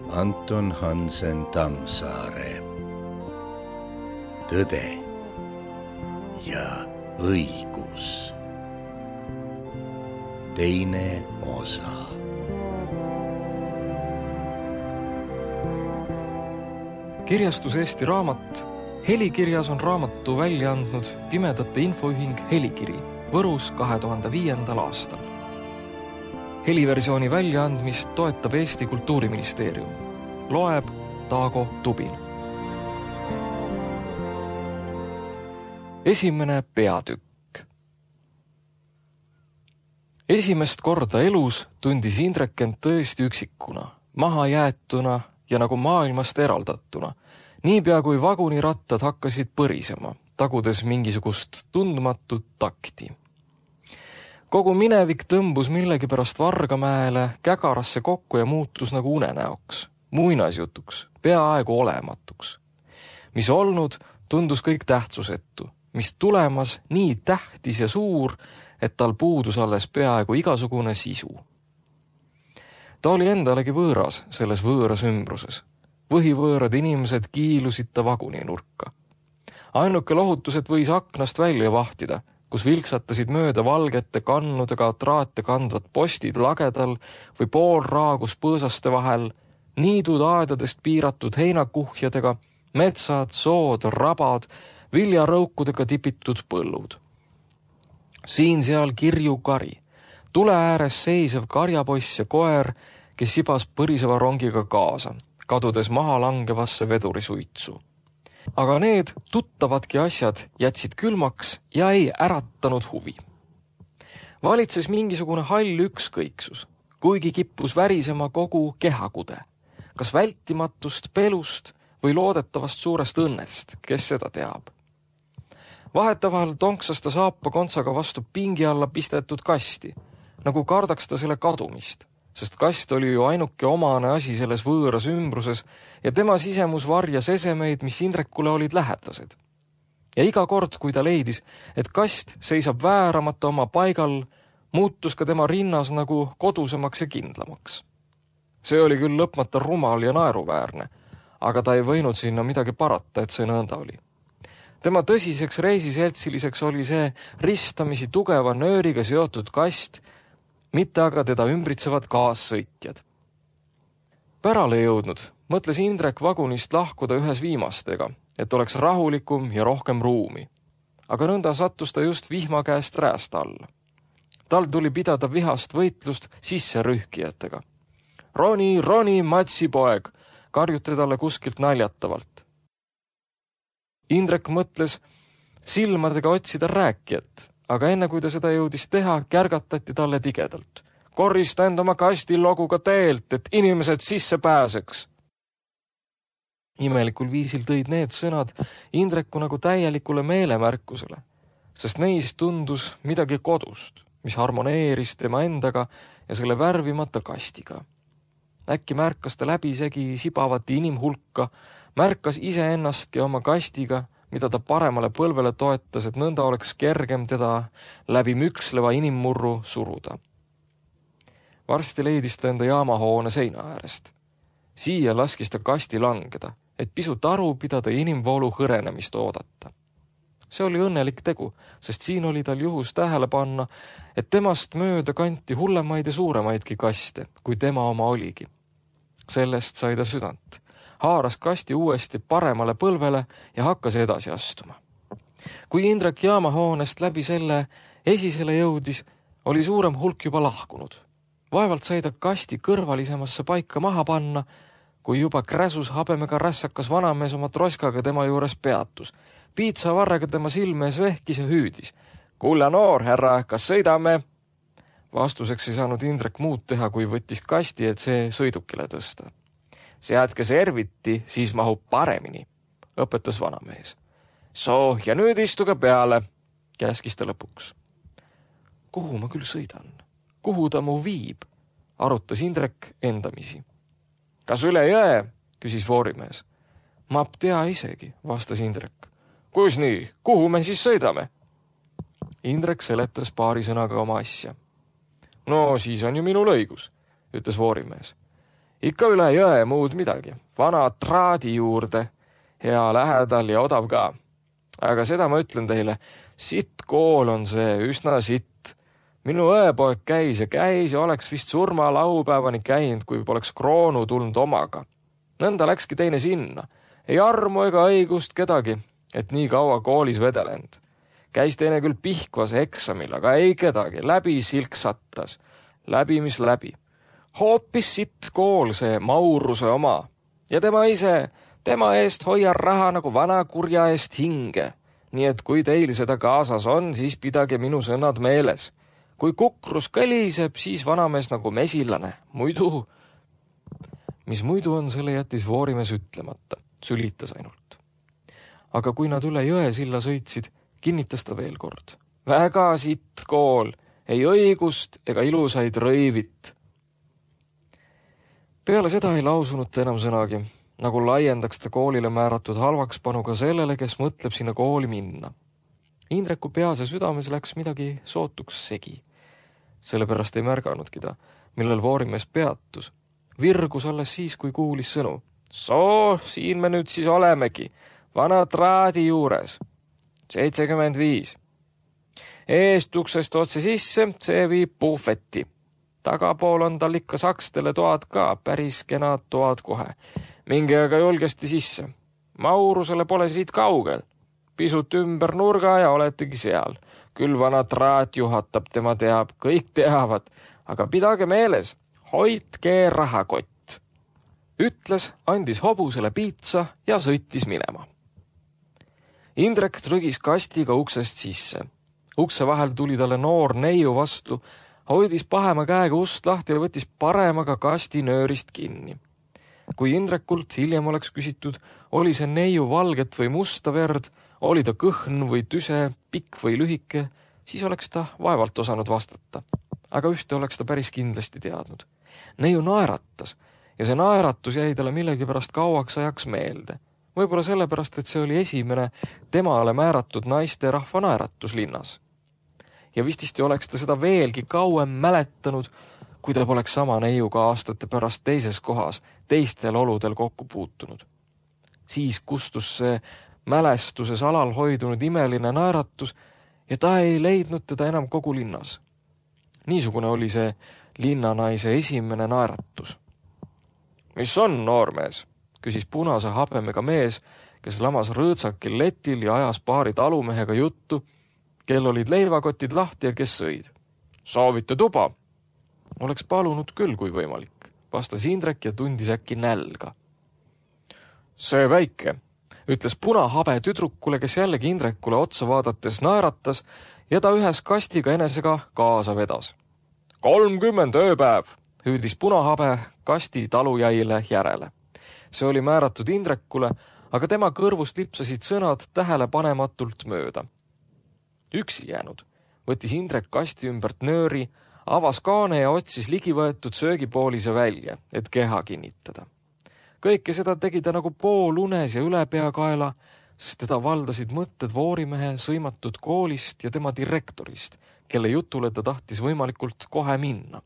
Anton Hansen Tammsaare. Tõde ja õigus. Teine osa. Kirjastus Eesti Raamat. Helikirjas on raamatu välja andnud Pimedate Infoühing Helikiri Võrus 2005. aastal. Heliversiooni väljaandmist toetab Eesti Kultuuriministeerium. Loeb Taago Tubin. Esimene peatükk. Esimest korda elus tundis Indrek end tõesti üksikuna, maha jäetuna ja nagu maailmast eraldatuna, niipea kui vagunirattad hakkasid põrisema, tagudes mingisugust tundmatut takti. Kogu minevik tõmbus millegipärast Vargamäele kägarasse kokku ja muutus nagu unenäoks, muinasjutuks, peaaegu olematuks. Mis olnud, tundus kõik tähtsusetu, mis tulemas nii tähtis ja suur, et tal puudus alles peaaegu igasugune sisu. Ta oli endalegi võõras selles võõras ümbruses. Võhivõõrad inimesed kiilusid ta vaguninurka. Ainuke lohutus, et võis aknast välja vahtida, kus vilksatasid mööda valgete kannudega traate kandvad postid lagedal või poolraagus põõsaste vahel, niidud aedadest piiratud heinakuhjadega, metsad, sood, rabad, viljarõukudega tipitud põllud. Siin-seal kirju kari, tule ääres seisev karjapoiss ja koer, kes sibas põriseva rongiga kaasa, kadudes maha langevasse vedurisuitsu. Aga need tuttavadki asjad jätsid külmaks ja ei äratanud huvi. Valitses mingisugune hall ükskõiksus, kuigi kippus värisema kogu kehakude, kas vältimatust pelust või loodetavast suurest õnnest, kes seda teab. Vahetavahel tonksas ta saapa kontsaga vastu pingi alla pistetud kasti, nagu kardaks ta selle kadumist, sest kast oli ju ainuke omane asi selles võõras ümbruses ja tema sisemus varjas esemeid, mis Indrekule olid lähedased. Ja iga kord, kui ta leidis, et kast seisab vääramata oma paigal, muutus ka tema rinnas nagu kodusemaks ja kindlamaks. See oli küll lõpmata rumal ja naeruväärne, aga ta ei võinud sinna midagi parata, et see nõnda oli. Tema tõsiseks reisiseltsiliseks oli see ristamisi tugeva nööriga seotud kast, mitte aga teda ümbritsevad kaassõitjad. Pärale jõudnud, mõtles Indrek vagunist lahkuda ühes viimastega, et oleks rahulikum ja rohkem ruumi. Aga nõnda sattus ta just vihma käest rääst alla. Tal tuli pidada vihast võitlust sisserühkijatega. Roni, matsipoeg, karjuti talle kuskilt naljatavalt. Indrek mõtles silmadega otsida rääkijat, aga enne kui ta seda jõudis teha, kärgatati talle tigedalt. Korrista end oma kastiloguga teelt, et inimesed sisse pääseks. Imelikul viisil tõid need sõnad Indreku nagu täielikule meelemärkusele, sest neis tundus midagi kodust, mis harmoneeris tema endaga ja selle värvimata kastiga. Äkki märkas ta läbisegi sibavat inimhulka, märkas iseennastki oma kastiga, mida ta paremale põlvele toetas, et nõnda oleks kergem teda läbi müksleva inimmurru suruda. Varsti leidis ta enda jaamahoone seina äärest. Siia laskis ta kasti langeda, et pisut aru pidada inimvoolu hõrenemist oodata. See oli õnnelik tegu, sest siin oli tal juhus tähele panna, et temast mööda kanti hullemaid ja suuremaidki kaste, kui tema oma oligi. Sellest sai ta südant. Haaras kasti uuesti paremale põlvele ja hakkas edasi astuma. Kui Indrek jaamahoonest läbi selle esisele jõudis, oli suurem hulk juba lahkunud. Vaevalt sai ta kasti kõrvalisemasse paika maha panna, kui juba kräsus habemega rässakas vanamees oma troskaga tema juures peatus. Piitsa varrega tema silme ees vehkis ja hüüdis. Kulla noor, härra, kas sõidame? Vastuseks ei saanud Indrek muud teha, kui võttis kasti, et see sõidukile tõsta. Seadke serviti, siis mahub paremini, õpetas vanamees. So, ja nüüd istuge peale, käskis ta lõpuks. Kuhu ma küll sõidan? Kuhu ta mu viib? Arutas Indrek endamisi. Kas üle jõe? Küsis voorimees. Ma tea isegi, vastas Indrek. Kus nii? Kuhu me siis sõidame? Indrek seletas paari sõnaga oma asja. No, siis on ju minul õigus, ütles voorimees. Ikka üle jõe muud midagi. Vana traadi juurde, hea lähedal ja odav ka. Aga seda ma ütlen teile, sitt kool on see, üsna sitt. Minu õepoeg käis ja oleks vist surma laupäevani käinud, kui poleks kroonu tulnud omaga. Nõnda läkski teine sinna. Ei armu ega õigust kedagi, et nii kaua koolis vedelend. Käis teine küll Pihkvas eksamil, aga ei kedagi. Läbi silksatas. Läbi mis läbi. Hoopis sitt kool see Mauruse oma. Ja tema ise, tema eest hoia raha nagu vana kurja eest hinge. Nii et kui teil seda kaasas on, siis pidage minu sõnad meeles. Kui kukrus kõliseb, siis vanamees nagu mesilane. Muidu, mis muidu on, selle jättis Voorimees ütlemata. Sülitas ainult. Aga kui nad üle Jõesilla sõitsid, kinnitas ta veel kord. Väga sitt kool, ei õigust ega ilusaid rõivit. Peale seda ei lausunud ta enam sõnagi, nagu laiendaks ta koolile määratud halvakspanu ka sellele, kes mõtleb sinna kooli minna. Indreku peas ja südames läks midagi sootuks segi. Sellepärast ei märganudki ta, millel Voorimees peatus. Virgus alles siis, kui kuulis sõnu. Soo, siin me nüüd siis olemegi, vana traadi juures. 75. Eest uksest otse sisse, see viib puhveti. Tagapool on tal ikka sakstele toad ka, päris kenad toad kohe. Minge aga julgesti sisse. Maurusele pole siit kaugel. Pisut ümber nurga ja oletegi seal. Küll vana traat juhatab, tema teab, kõik teavad. Aga pidage meeles, hoidke rahakott. Ütles, andis hobusele piitsa ja sõitis minema. Indrek trügis kastiga uksest sisse. Ukse vahel tuli talle noor neiu vastu, hoidis pahema käega ust lahti ja võttis paremaga kasti nöörist kinni. Kui Indrekult hiljem oleks küsitud, oli see neiu valget või musta verd, oli ta kõhn või tüse, pikk või lühike, siis oleks ta vaevalt osanud vastata. Aga ühte oleks ta päris kindlasti teadnud. Neiu naeratas ja see naeratus jäi talle millegipärast kauaks ajaks meelde. Võib-olla sellepärast, et see oli esimene temale määratud naiste rahva naeratus linnas. Ja vististi oleks ta seda veelgi kauem mäletanud, kui ta poleks sama neiuga aastate pärast teises kohas, teistel oludel kokku puutunud. Siis kustus see mälestuses alal hoidunud imeline naeratus ja ta ei leidnud teda enam kogu linnas. Niisugune oli see linnanaise esimene naeratus. Mis on, noormees? Küsis punase habemega mees, kes lamas rõõtsakil letil ja ajas paari talumehega juttu, kel olid leivakotid lahti ja kes sõid. Soovite tuba? Oleks palunud küll, kui võimalik, vastas Indrek ja tundis äkki nälga. See väike, ütles punahabe tüdrukule, kes jällegi Indrekule otsa vaadates naeratas ja ta ühes kastiga enesega kaasa vedas. 30 ööpäev, hüüdis punahabe kasti talujäile järele. See oli määratud Indrekule, aga tema kõrvust lipsasid sõnad tähelepanematult mööda. Üksi jäänud, võttis Indrek kasti ümbert nööri, avas kaane ja otsis ligivõetud söögipoolise välja, et keha kinnitada. Kõike seda tegi ta nagu poolunes ja üle peakaela, sest teda valdasid mõtted Voorimehe sõimatud koolist ja tema direktorist, kelle jutule ta tahtis võimalikult kohe minna.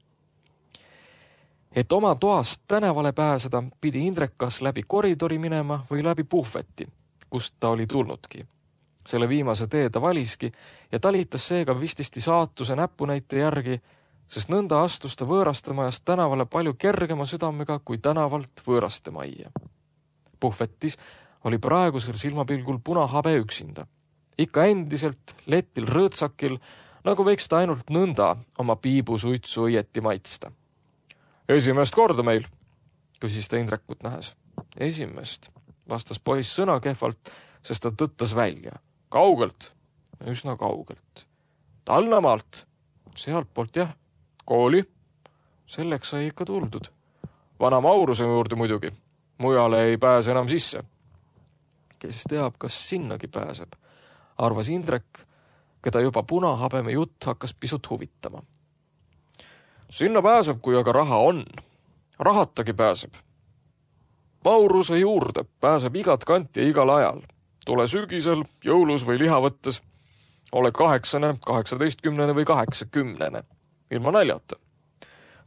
Et oma toast tänavale pääseda, pidi Indrek kas läbi koridori minema või läbi puhveti, kust ta oli tulnudki. Selle viimase tee ta valiski ja talitas seega vististi saatuse näpunäite järgi, sest nõnda astus ta võõrastemajast tänavale palju kergema südamega kui tänavalt võõrastemajja. Puhvetis oli praegusel silmapilgul punahabe üksinda. Ikka endiselt letil rõõtsakil, nagu võiks ta ainult nõnda oma piibusuitsu õieti maitsta. Esimest korda meil, küsis ta Indrekut nähes. Esimest, vastas poiss sõna kehvalt, sest ta tõttas välja. Kaugelt, üsna kaugelt. Talnamaalt, sealt poolt jah. Kooli, selleks sai ikka tuldud. Vana Mauruse juurde muidugi, mujale ei pääse enam sisse. Kes teab, kas sinnagi pääseb, arvas Indrek, keda juba punahabeme jutt hakkas pisut huvitama. Sinna pääseb, kui aga raha on. Rahatagi pääseb. Mauruse juurde pääseb igat kanti ja igal ajal. Tule sügisel, jõulus või liha võttes. Ole 8, 18 või 80. Ilma naljata.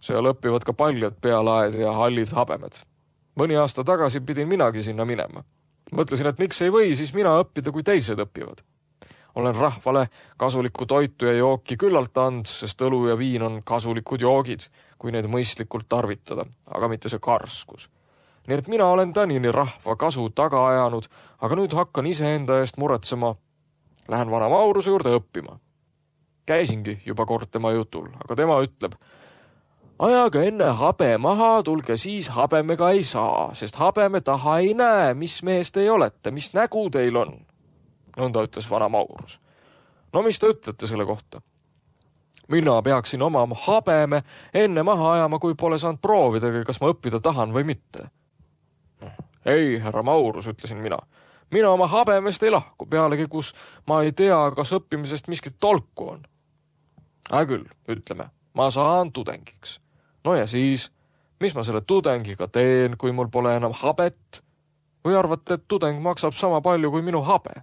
Seal õpivad ka paljad pealaed ja hallid habemed. Mõni aasta tagasi pidin minagi sinna minema. Mõtlesin, et miks ei või siis mina õppida, kui teised õpivad. Olen rahvale kasulikku toitu ja jooki küllalt and, sest õlu ja viin on kasulikud joogid, kui neid mõistlikult tarvitada, aga mitte see karskus. Nii et mina olen tänini rahva kasu taga ajanud, aga nüüd hakkan iseenda eest muretsema. Lähen vana Mauruse juurde õppima. Käisingi juba kord tema jutul, aga tema ütleb, ajage enne habe maha, tulge siis habemega ei saa, sest habeme taha ei näe, mis mees te olete, mis nägu teil on. Nõnda ütles vana Maurus. No mis te ütlete selle kohta? Mina peaksin oma habeme enne maha ajama, kui pole saanud proovidagi, kas ma õppida tahan või mitte. Ei, härra Maurus, ütlesin mina. Mina oma habemest ei lahku, pealegi kus ma ei tea, kas õppimisest miskit tolku on. Küll, ütleme, ma saan tudengiks. No ja siis, mis ma selle tudengiga teen, kui mul pole enam habet? Või arvate, et tudeng maksab sama palju kui minu habe?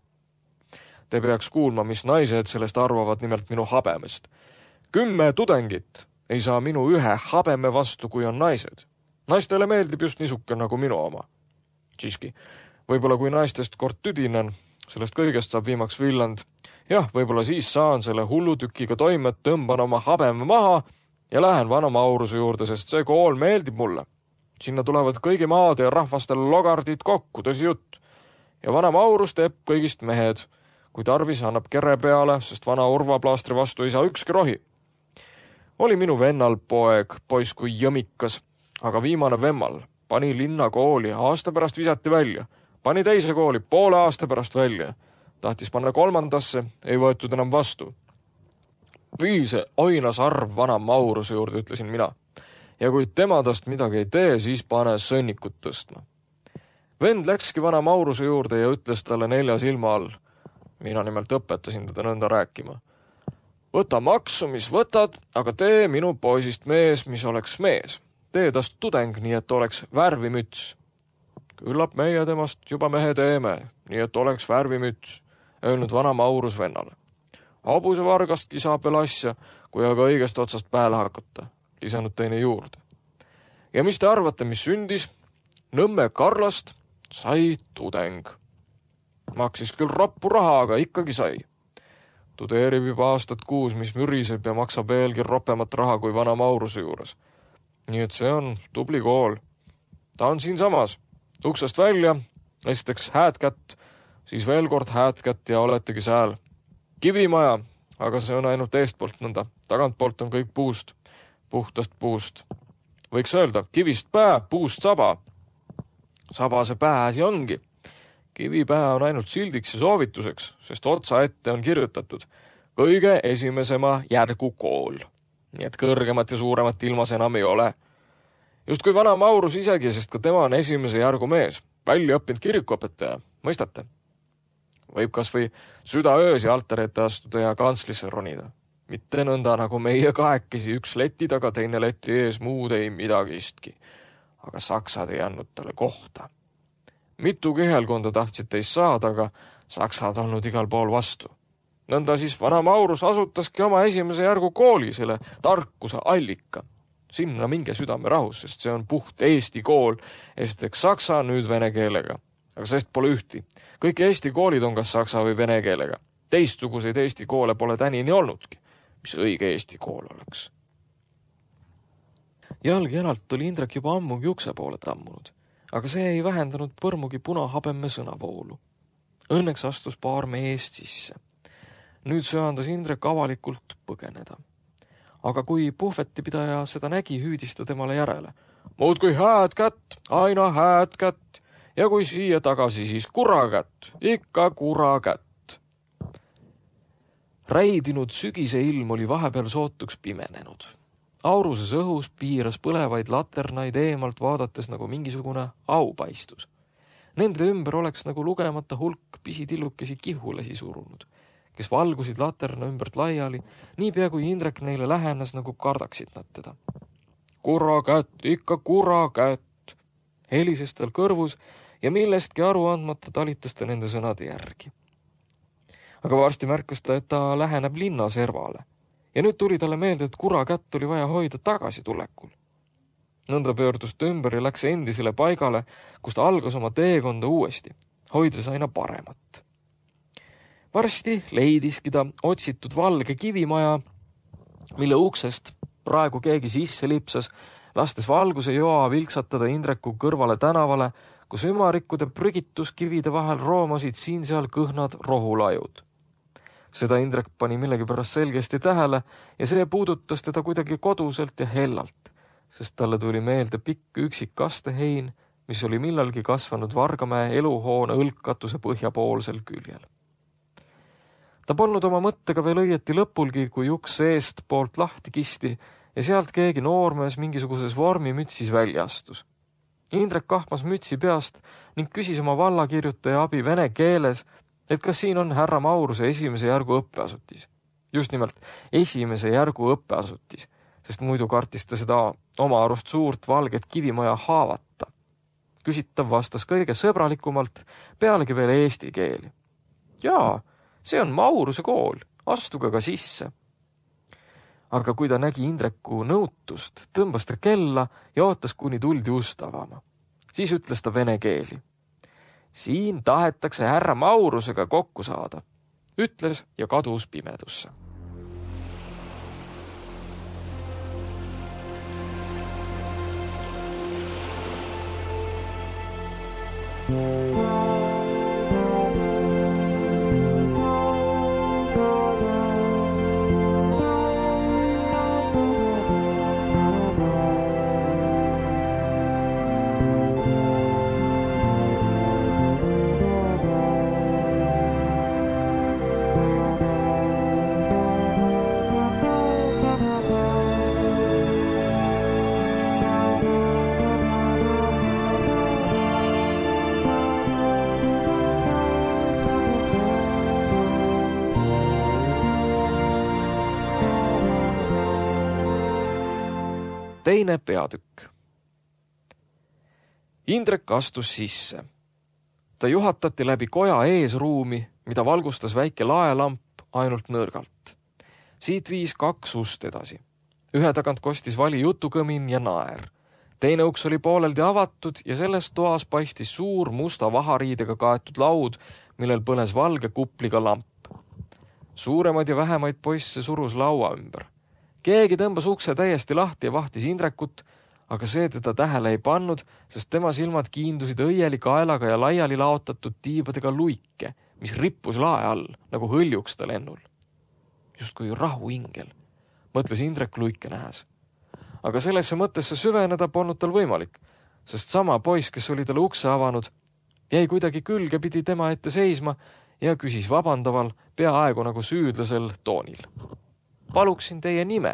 Te peaks kuulma, mis naised sellest arvavad, nimelt minu habemest. 10 tudengit ei saa minu ühe habeme vastu, kui on naised. Naistele meeldib just niisuke nagu minu oma. Siiski, võib-olla kui naistest kord tüdinen, sellest kõigest saab viimaks Villand. Jah, võib-olla siis saan selle hullutükiga toime, tõmban oma habeme maha ja lähen vana Mauruse juurde, sest see kool meeldib mulle. Sinna tulevad kõigi maade ja rahvastel logardid kokku, tõsi jutt. Ja vana Maurus teeb kõigist mehed. Kui tarvis annab kere peale, sest vana urvaplaastri vastu ei saa ükski rohi. Oli minu vennal poiss kui jõmikas, aga viimane vemmal pani linna kooli, aasta pärast visati välja. Pani teise kooli, poole aasta pärast välja. Tahtis panna 3. ei võetud enam vastu. Vii see oinas arv vana Mauruse juurde, ütlesin mina. Ja kui tema tast midagi ei tee, siis pane sõnnikut tõstma. Vend läkski vana Mauruse juurde ja ütles talle 4 silma all. Mina nimelt õpetasin teda nõnda rääkima. Võta maksu, mis võtad, aga tee minu poisist mees, mis oleks mees. Tee tast tudeng, nii et oleks värvimüts. Küllap meie temast juba mehe teeme, nii et oleks värvimüts, öelnud vana Maurus vennale. Hobuse vargastki saab veel asja, kui aga õigest otsast pääle hakata, lisanud teine juurde. Ja mis te arvate, mis sündis? Nõmme Karlast sai tudeng. Maksis küll roppu raha, aga ikkagi sai. Tudeerib juba aastat 6, mis müriseb ja maksab veelgi ropemat raha kui vana Mauruse juures. Nii et see on tubli kool. Ta on siin samas. Uksest välja, esiteks häädkätt, siis veel kord häädkätt ja oletegi sääl. Kivimaja, aga see on ainult eestpoolt nõnda. Tagantpoolt on kõik puust, puhtast puust. Võiks öelda, kivist pää, puust saba. Sabase pääsi ongi. Kivipää on ainult sildiks ja soovituseks, sest otsa ette on kirjutatud kõige esimesema järgu kool. Nii et kõrgemat ja suuremat ilmas enam ei ole. Just kui vana Maurus isegi, sest ka tema on esimese järgu mees. Välja õppinud kirikuõpetaja, mõistate? Võib kas või südaöös ja altari ette astuda ja kantslisse ronida. Mitte nõnda nagu meie kahekesi, üks leti taga, teine leti ees, muud ei midagistki. Aga saksad ei andnud talle kohta. Mitu kihelkonda tahtsid teist saada, aga saksad olnud igal pool vastu. Nõnda siis vana Maurus asutaski oma esimese järgu kooli, selle tarkuse allika. Sinna minge südame rahus, sest see on puht Eesti kool, esiteks saksa, nüüd vene keelega. Aga sest pole ühti. Kõik Eesti koolid on kas saksa või vene keelega. Teistsuguseid Eesti koole pole tänini olnudki. Mis õige Eesti kool oleks? Jalg-jalalt oli Indrek juba ammugi ukse poole tammunud. Aga see ei vähendanud põrmugi punahabemme sõnavoolu. Õnneks astus paar meest sisse. Nüüd söandas Indrek avalikult põgeneda. Aga kui puhvetipidaja seda nägi, hüüdis ta temale järele. Muudkui hääd kätt, aina hääd kätt, ja kui siia tagasi, siis kura kätt, ikka kura kätt. Räidinud sügise ilm oli vahepeal sootuks pimenenud. Auruses õhus piiras põlevaid laternaid eemalt vaadates nagu mingisugune aupaistus. Nende ümber oleks nagu lugemata hulk pisitillukesi kihulesi surunud, kes valgusid laterna ümbert laiali, niipea kui Indrek neile lähenes, nagu kardaksid nad teda. Kura kätt, ikka kura kätt, helises tal kõrvus ja millestki aru andmata talitas ta nende sõnade järgi. Aga varsti märkas ta, et ta läheneb linna servale ja nüüd tuli talle meelde, et kura kätt oli vaja hoida tagasitulekul. Nõnda pöördus ta ümber ja läks endisele paigale, kust algas oma teekonda uuesti, hoides aina paremat. Varsti leidiski ta otsitud valge kivimaja, mille uksest praegu keegi sisse lipsas, lastes valguse joa vilksatada Indreku kõrvale tänavale, kus ümarikkude prügituskivide vahel roomasid siin-seal kõhnad rohulajud. Seda Indrek pani millegipärast selgesti tähele ja see puudutas teda kuidagi koduselt ja hellalt, sest talle tuli meelde pikk üksik kastehein, mis oli millalgi kasvanud Vargamäe eluhoone õlkkatuse põhjapoolsel küljel. Ta polnud oma mõttega veel õieti lõpulgi, kui uks eest poolt lahti kisti ja sealt keegi noormees mingisuguses vormimütsis välja astus. Indrek kahmas mütsi peast ning küsis oma vallakirjutaja abi vene keeles, et kas siin on härra Mauruse esimese järgu õppeasutis. Just nimelt esimese järgu õppeasutis, sest muidu kartis ta seda oma arust suurt valget kivimaja haavata. Küsitav vastas kõige sõbralikumalt, pealegi veel eesti keeli. Jaa, see on Mauruse kool, astuge ka sisse. Aga kui ta nägi Indreku nõutust, tõmbas ta kella ja ootas, kuni tuldi ust avama. Siis ütles ta vene keeli. Siin tahetakse härra Maurusega kokku saada, ütles ja kadus pimedusse. Teine peatükk. Indrek astus sisse. Ta juhatati läbi koja eesruumi, mida valgustas väike laelamp ainult nõrgalt. Siit viis 2 ust edasi. Ühe tagant kostis vali jutukõmin ja naer. Teine uks oli pooleldi avatud ja selles toas paistis suur musta vahariidega kaetud laud, millel põles valge kupliga lamp. Suuremaid ja vähemaid poisse surus laua ümber. Keegi tõmbas ukse täiesti lahti ja vahtis Indrekut, aga see teda tähele ei pannud, sest tema silmad kiindusid õieli kaelaga ja laiali laotatud tiibadega luike, mis rippus lae all, nagu hõljuks ta lennul. Justkui rahuingel, mõtles Indrek luike nähes. Aga sellesse mõttesse süveneda polnud tal võimalik, sest sama poiss, kes oli talle ukse avanud, jäi kuidagi külge pidi tema ette seisma ja küsis vabandaval, peaaegu nagu süüdlasel toonil. Paluksin teie nime.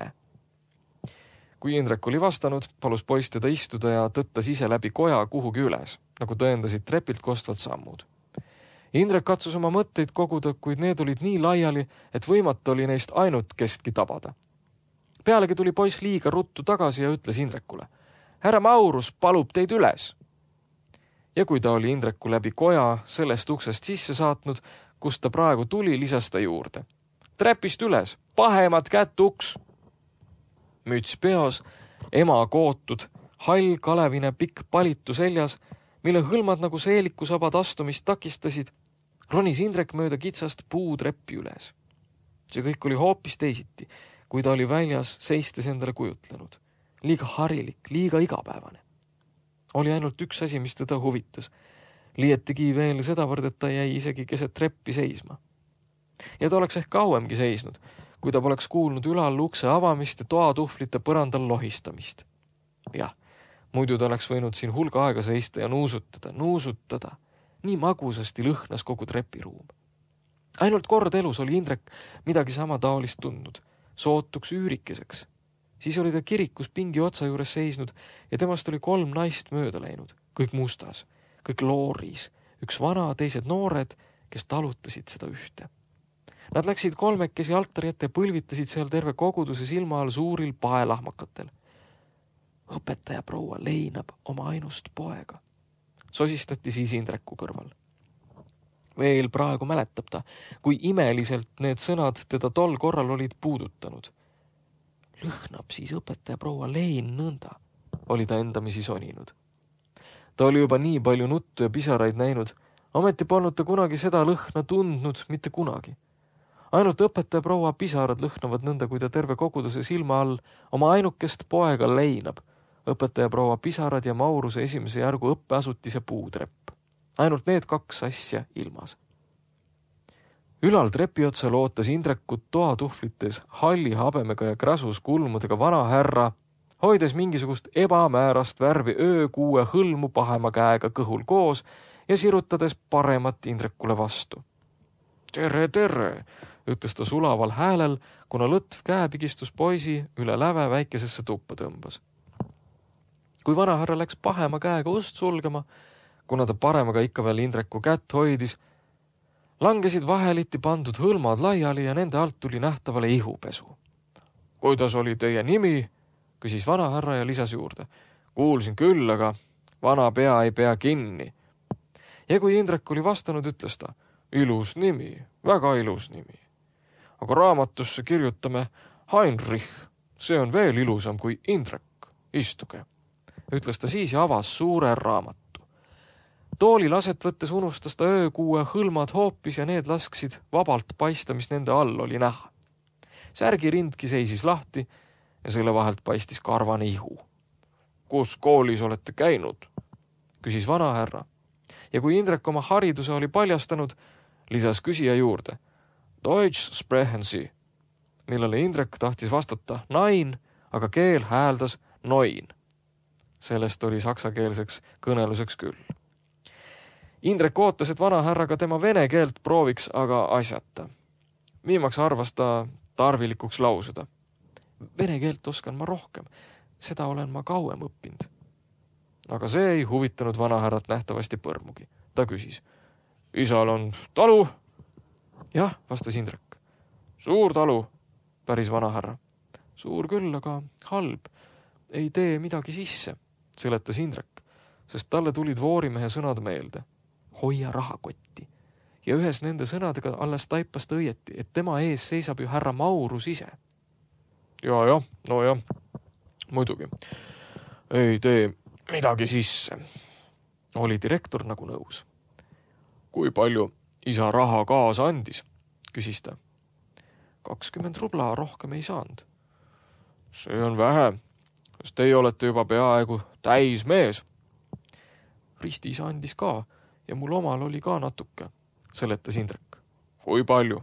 Kui Indrek oli vastanud, palus poiss teda istuda ja tõttas ise läbi koja kuhugi üles, nagu tõendasid trepilt kostvad sammud. Indrek katsus oma mõtteid koguda, kuid need olid nii laiali, et võimatu oli neist ainult kestki tabada. Pealegi tuli poiss liiga ruttu tagasi ja ütles Indrekule, härra Maurus palub teid üles. Ja kui ta oli Indreku läbi koja sellest uksest sisse saatnud, kust ta praegu tuli, lisas ta juurde. Trepist üles, pahemat kätt uks. Müts peas, ema kootud, hall kalevine pikk palitu seljas, mille hõlmad nagu seelikusabad astumist takistasid, ronis Indrek mööda kitsast puutreppi üles. See kõik oli hoopis teisiti, kui ta oli väljas seistes endale kujutlenud. Liiga harilik, liiga igapäevane. Oli ainult üks asi, mis teda huvitas. Liietigi veel sedavõrd, et ta jäi isegi keset treppi seisma. Ja ta oleks ehk kauemgi seisnud, kui ta poleks kuulnud ülal ukse avamist ja toatuhvlite põrandal lohistamist. Jah, muidu ta oleks võinud siin hulga aega seista ja nuusutada. Nii magusasti lõhnas kogu trepiruum. Ainult kord elus oli Indrek midagi sama taolist tundnud, sootuks üürikeseks. Siis oli ta kirikus pingi otsa juures seisnud ja temast oli 3 naist mööda läinud, kõik mustas, kõik looris, üks vana, teised noored, kes talutasid seda ühte. Nad läksid 3 altari ette ja põlvitasid seal terve koguduse silma all suuril paelahmakatel. Õpetaja proua leinab oma ainust poega, sosistati siis Indreku kõrval. Veel praegu mäletab ta, kui imeliselt need sõnad teda tol korral olid puudutanud lõhnab siis õpetaja proua Lein nõnda, oli ta endamisi soninud. Ta oli juba nii palju nuttu ja pisaraid näinud, ometi polnud ta kunagi seda lõhna tundnud mitte kunagi. Ainult õpetaja proua pisarad lõhnavad nõnda, kui ta terve koguduse silma all oma ainukest poega leinab. Õpetaja proua pisarad ja Mauruse esimese järgu õppeasutise puutrepp. Ainult need 2 asja ilmas. Ülal trepiotsa lootas Indrekut toatuhvlites halli habemega ja krasus kulmudega vana härra, hoides mingisugust ebamäärast värvi öökuue hõlmu pahema käega kõhul koos ja sirutades paremat Indrekule vastu. Tere, tere, ütles ta sulaval häälel, kuna lõtv käepigistus poisi üle läve väikesesse tuppa tõmbas. Kui vana härra läks pahema käega ust sulgema, kuna ta paremaga ikka veel Indreku kätt hoidis, langesid vaheliti pandud hõlmad laiali ja nende alt tuli nähtavale ihupesu. Kuidas oli teie nimi? Küsis vana härra ja lisas juurde. Kuulsin küll, aga vana pea ei pea kinni. Ja kui Indrek oli vastanud, ütles ta, ilus nimi, väga ilus nimi. Aga raamatusse kirjutame Heinrich, see on veel ilusam kui Indrek, istuge, ütles ta siis ja avas suure raamatu. Toolil aset võttes unustas ta öökuue hõlmad hoopis ja need lasksid vabalt paista, mis nende all oli näha. Särgi rindki seisis lahti ja selle vahelt paistis karvane ihu. Kus koolis olete käinud? Küsis vana härra. Ja kui Indrek oma hariduse oli paljastanud, lisas küsija juurde. Deutsch sprechen Sie, millele Indrek tahtis vastata nein, aga keel hääldas noin. Sellest oli saksakeelseks kõneluseks küll. Indrek ootas, et vana härraga tema vene keelt prooviks, aga asjata. Viimaks arvas ta tarvilikuks lausuda. Vene keelt oskan ma rohkem, seda olen ma kauem õppinud. Aga see ei huvitanud vana härrat nähtavasti põrmugi. Ta küsis. Isal on talu? Jah, vastas Indrek. Suur talu, päris vana härra. Suur küll, aga halb. Ei tee midagi sisse, seletas Indrek, sest talle tulid voorimehe sõnad meelde. Hoia rahakotti. Ja ühes nende sõnadega alles taipas ta õieti, et tema ees seisab ju härra Maurus ise. Ja, muidugi. Ei tee midagi sisse, oli direktor nagu nõus. Kui palju isa raha kaasa andis, küsis ta. 20 rubla rohkem ei saanud. See on vähe, sest teie olete juba peaaegu täis mees. Ristiisa andis ka ja mul omal oli ka natuke, seletas Indrek. Kui palju?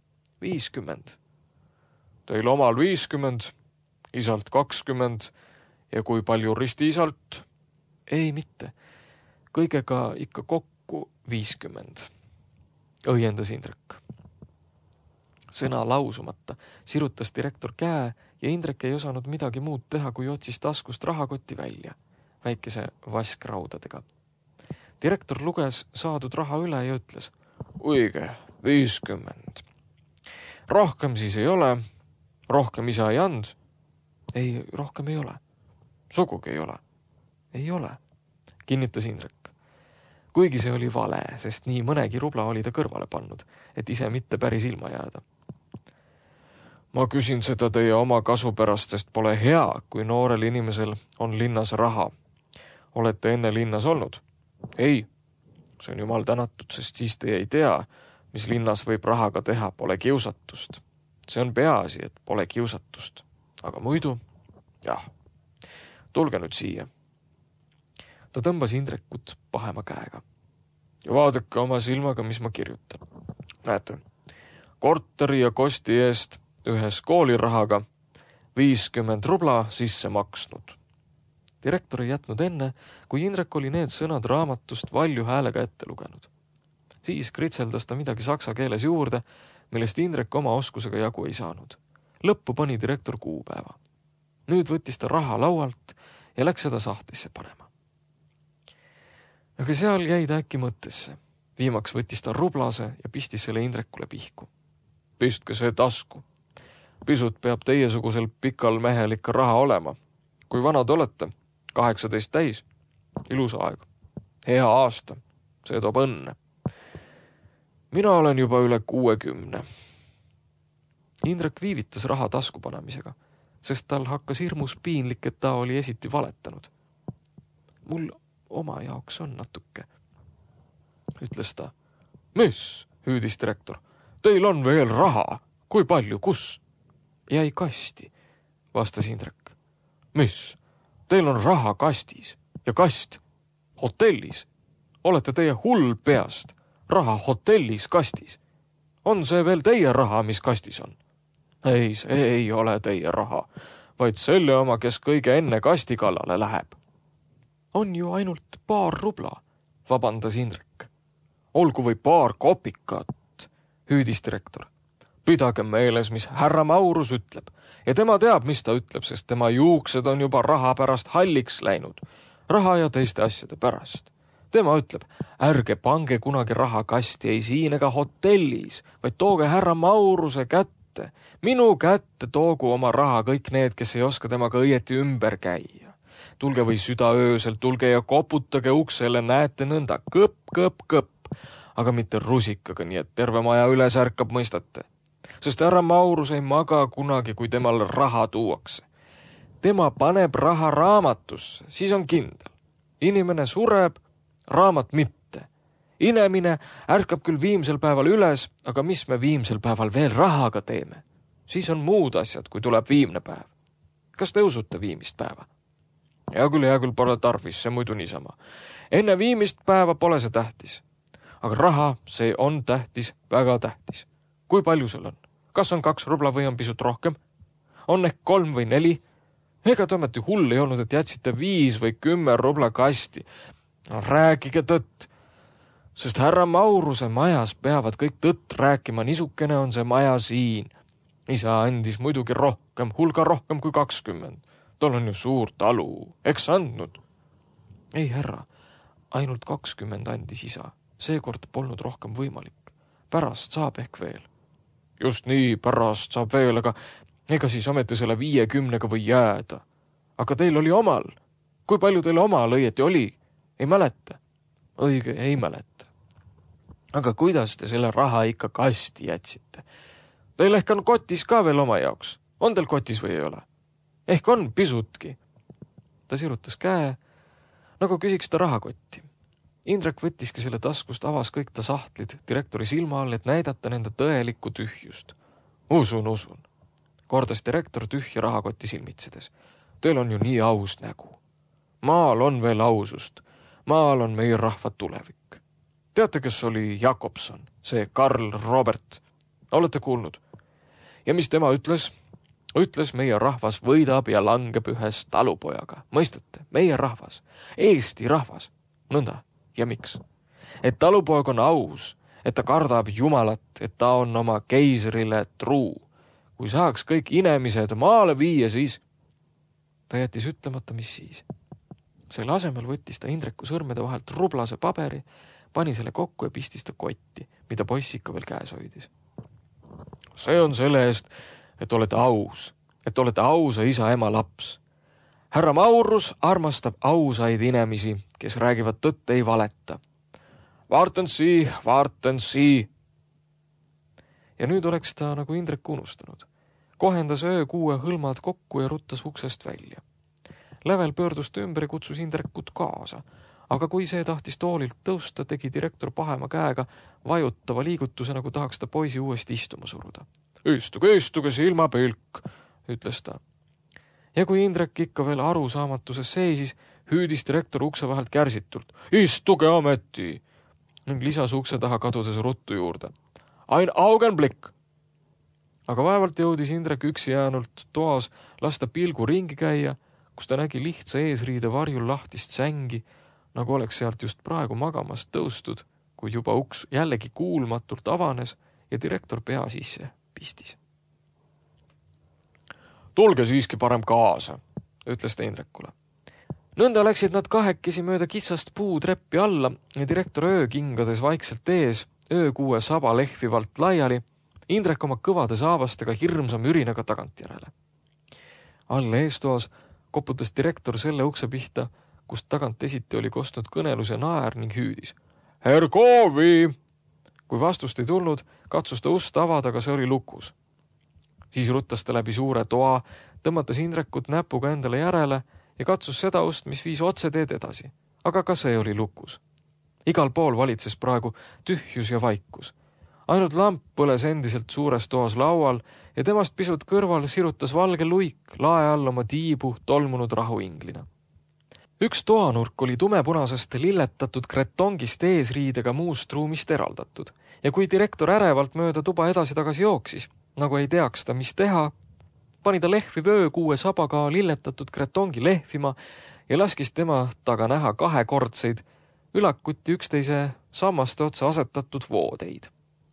50. Teil omal 50, isalt 20 ja kui palju ristiisalt? Ei mitte, kõigega ikka kokku 50, õiendas Indrek. Sõna lausumata sirutas direktor käe ja Indrek ei osanud midagi muud teha, kui otsis taskust rahakotti välja, väikese vaskraudadega. Direktor luges saadud raha üle ja ütles, õige, 50. Rohkem siis ei ole, rohkem isa ei and. Ei, rohkem ei ole. Sugugi ei ole. Ei ole, kinnitas Indrek. Kuigi see oli vale, sest nii mõnegi rubla oli ta kõrvale pannud, et ise mitte päris ilma jääda. Ma küsin seda teie oma kasu pärast, sest pole hea, kui noorel inimesel on linnas raha. Olete enne linnas olnud? Ei, see on jumal tänatud, sest siis teie ei tea, mis linnas võib rahaga teha, pole kiusatust. See on peaasi, et pole kiusatust. Aga muidu, jah, tulge nüüd siia. Ta tõmbas Indrekut pahema käega. Ja vaadake oma silmaga, mis ma kirjutan. Näete, korteri ja kosti eest ühes koolirahaga 50 rubla sisse maksnud. Direktor ei jätnud enne, kui Indrek oli need sõnad raamatust valju häälega ette lugenud. Siis kritseldas ta midagi saksa keeles juurde, millest Indrek oma oskusega jagu ei saanud. Lõppu pani direktor kuupäeva. Nüüd võttis ta raha laualt ja läks seda sahtlisse panema. Aga seal jäi ta äkki mõttesse. Viimaks võttis ta rublase ja pistis selle Indrekule pihku. Pistke see tasku. Pisut peab teiesugusel pikal mehel ikka raha olema. Kui vanad olete? 18 täis. Ilus aeg. Hea aasta. See toob õnne. Mina olen juba üle 60. Indrek viivitas raha tasku panemisega. sest tal hakkas hirmus piinlik, et ta oli esiti valetanud. Mul oma jaoks on natuke, ütles ta. Mis, hüüdis direktor, teil on veel raha, kui palju, kus? Jäi kasti, vastas Indrek. Mis, teil on raha kastis ja kast hotellis? Olete teie hull peast, raha hotellis kastis? On see veel teie raha, mis kastis on? Ei, see ei ole teie raha, vaid selle oma, kes kõige enne kasti kallale läheb. On ju ainult paar rubla, vabandas Indrek. Olgu või paar kopikat, hüüdis direktor. Pidage meeles, mis härra Maurus ütleb ja tema teab, mis ta ütleb, sest tema juuksed on juba raha pärast halliks läinud, raha ja teiste asjade pärast. Tema ütleb, ärge pange kunagi raha kasti ei siin ega hotellis, vaid tooge härra Mauruse kätte. Minu kätte toogu oma raha kõik need, kes ei oska temaga õieti ümber käia. Tulge või südaöösel, tulge ja koputage uksele, näete nõnda, kõpp, kõpp, kõpp, aga mitte rusikaga, nii et terve maja üles ärkab, mõistate. Sest härra Maurus ei maga kunagi, kui temal raha tuuakse. Tema paneb raha raamatusse, siis on kindel. Inimene sureb, raamat mitte. Inemine ärkab küll viimsel päeval üles, aga mis me viimsel päeval veel rahaga teeme? Siis on muud asjad, kui tuleb viimne päev. Kas te usute viimist päeva? Hea küll, pole tarvis, see muidu niisama. Enne viimist päeva pole see tähtis. Aga raha, see on tähtis, väga tähtis. Kui palju sul on? Kas on 2 rubla või on pisut rohkem? On ehk 3 või 4? Ega te ometi hull ei olnud, et jätsite 5 või 10 rubla kasti. Rääkige tõtt, sest härra Mauruse majas peavad kõik tõtt rääkima, niisukene on see maja siin. Isa andis muidugi rohkem, hulga rohkem kui 20. Tal on ju suur talu, eks andnud? Ei, härra, ainult 20 andis isa. Seekord polnud rohkem võimalik. Pärast saab ehk veel. Just nii, pärast saab veel, aga ega siis ometi selle 50 või jääda. Aga teil oli omal. Kui palju teil omal õieti oli? Ei mäleta? Õige, ei mäleta. Aga kuidas te selle raha ikka kasti jätsite? Teil ehk on kotis ka veel oma jaoks. On teil kotis või ei ole? Ehk on pisutki. Ta sirutas käe, nagu küsiks ta rahakotti. Indrek võttiski selle taskust, avas kõik ta sahtlid direktori silma all, et näidata nende tõelikku tühjust. Usun, kordas direktor tühja rahakotti silmitsedes. Teil on ju nii aus nägu. Maal on veel ausust. Maal on meie rahva tulevik. Teate, kes oli Jakobson, see Karl Robert? Olete kuulnud? Ja mis tema ütles? Ütles, meie rahvas võidab ja langeb ühes talupojaga. Mõistate? Meie rahvas. Eesti rahvas. Nõnda. Ja miks? Et talupoeg on aus, et ta kardab Jumalat, et ta on oma keisrile truu. Kui saaks kõik inemised maale viia, siis... Ta jättis ütlemata, mis siis. Selle asemel võttis ta Indreku sõrmede vahelt rublase paberi, pani selle kokku ja pistis ta kotti, mida poiss ikka veel käes hoidis. See on selle eest, et olete aus, et olete ausa isa ema laps. Härra Maurus armastab ausaid inimesi, kes räägivad tõtt, ei valeta. Vaartan sii. Ja nüüd oleks ta nagu Indrek unustanud. Kohendas öökuue hõlmad kokku ja ruttas uksest välja. Lävel pöördus ta ümber ja kutsus Indrekut kaasa. Aga kui see tahtis toolilt tõusta, tegi direktor pahema käega vajutava liigutuse, nagu tahaks ta poisi uuesti istuma suruda. Istuge silmapilk, ütles ta. Ja kui Indrek ikka veel arusaamatuses seisis, hüüdis direktor ukse vahelt kärsitult. Istuge ameti! Ning lisas ukse taha kadudes ruttu juurde. Ein Augenblick! Aga vaevalt jõudis Indrek üksi jäänult toas lasta pilgu ringi käia, kus ta nägi lihtsa eesriide varjul lahtist sängi, nagu oleks sealt just praegu magamast tõustud, kuid juba uks jällegi kuulmatult avanes ja direktor pea sisse pistis. Tulge siiski parem kaasa, ütles ta Indrekule. Nõnda läksid nad kahekesi mööda kitsast puutreppi alla ja direktor öökingades vaikselt ees, öökuue saba lehvivalt laiali, Indrek oma kõvade saabastega hirmsa mürinaga tagantjärele. All eestoas koputas direktor selle ukse pihta, kust tagant esiti oli kostnud kõnelus ja naer ning hüüdis. Hergovi! Kui vastust ei tulnud, katsus ta ust avada, aga see oli lukus. Siis ruttas ta läbi suure toa, tõmmatas Indrekut näpuga endale järele ja katsus seda ust, mis viis otse teed edasi. Aga ka see oli lukus. Igal pool valitses praegu tühjus ja vaikus. Ainult lamp põles endiselt suures toas laual ja temast pisut kõrval sirutas valge luik lae all oma tiibu tolmunud rahuinglina. Üks toanurk oli tumepunasest lilletatud kretongist eesriidega muust ruumist eraldatud ja kui direktor ärevalt mööda tuba edasi-tagasi jooksis, nagu ei teaks ta, mis teha, pani ta lehvi vöökuue sabaga lilletatud kretongi lehvima ja laskis tema taga näha kahekordseid ülakuti üksteise sammaste otsa asetatud voodeid.